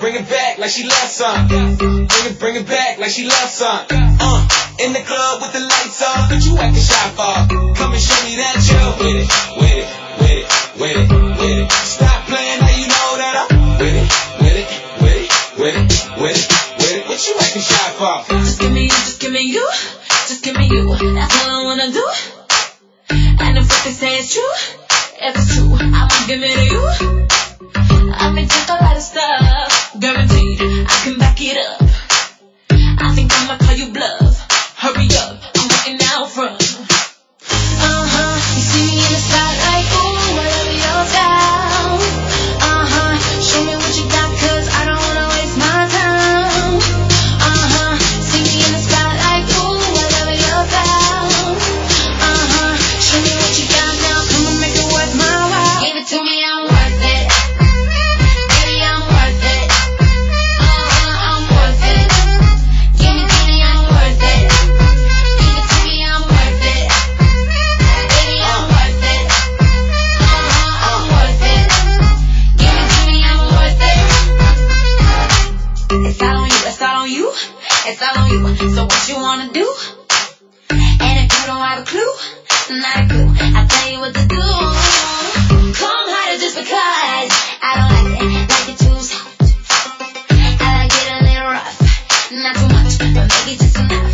bring it back like she loves some. Bring it back like she loves some. In the club with the lights off, but you acting shy for. Come and show me that you're with it, with it, with it, with it, with it. Stop playing, now you know that I'm with it, with it, with it, with it, with it, with it. What you acting shy for? Just give me you, just give me you, just give me you. That's all I wanna do. And if what they say is true, if it's true, I'ma give it to you. I may take a lot of stuff, guaranteed I can back it up. I think I'ma call you bluff. Hurry up, I'm waiting out front. You see me in the spotlight, ooh, I love your style. Show me what you got, 'cause I don't wanna waste my time. See me in the spotlight, ooh, I love your style. Show me what you got now, come and make it worth my while. Give it to me, I'm worth it. Baby, I'm worth it. I'm worth it. Give it to me, I'm worth it. Give it to me, I'm worth it. Baby, I'm worth it. I'm worth it. Give it to me, I'm worth it. It's all on you, it's all on you, it's all on you. So what you wanna do? And if you don't have a clue, not a clue, I'll tell you what to do. Come harder just because I don't like it too soft. I like it a little rough, not too much, but maybe just enough.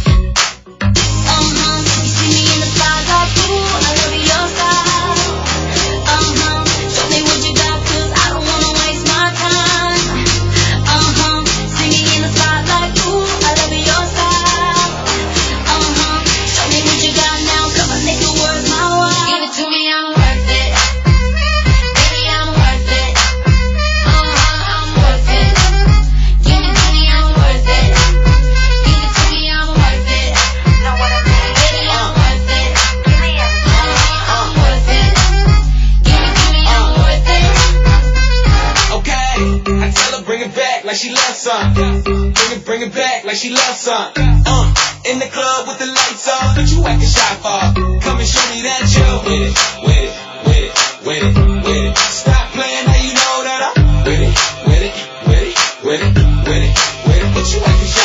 You see me in the spotlight, ooh, I love your style. Show me what you got, 'cause I don't wanna waste my time. See me in the spotlight, ooh, I love your style. Show me what you got now, come on, make it worth my while. Give it to me, I'm worth it. Baby, I'm worth it. I'm worth it. Give it to me, I'm worth it. Give it to me, I'm worth it. Know what I mean? Baby, I'm worth it. Give me I'm worth it. Give it to me, I'm worth it. Okay, I tell her bring it back like she loves some. Bring it back like she loves some. In the club with the lights off, but you acting shy for. Come and show me that you're with it, with it, with it, with it, with it. Stop playing, now you know that I'm with it, with it, with it, with it, with it, with it. What you acting shy